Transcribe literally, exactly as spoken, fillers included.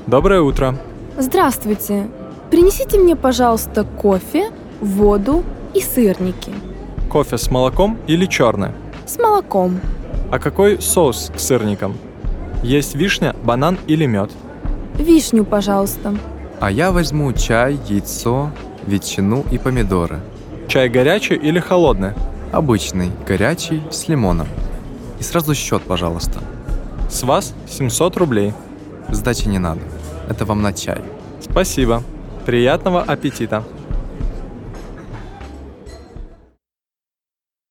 Доброе утро. Здравствуйте. Принесите мне, пожалуйста, кофе, воду и сырники. Кофе с молоком или черный? С молоком. А какой соус к сырникам? Есть вишня, банан или мед? Вишню, пожалуйста. А я возьму чай, яйцо, ветчину и помидоры. Чай горячий или холодный? Обычный, горячий, с лимоном. И сразу счет, пожалуйста. С вас семьсот рублей. Сдачи не надо. Это вам на чай. Спасибо. Приятного аппетита.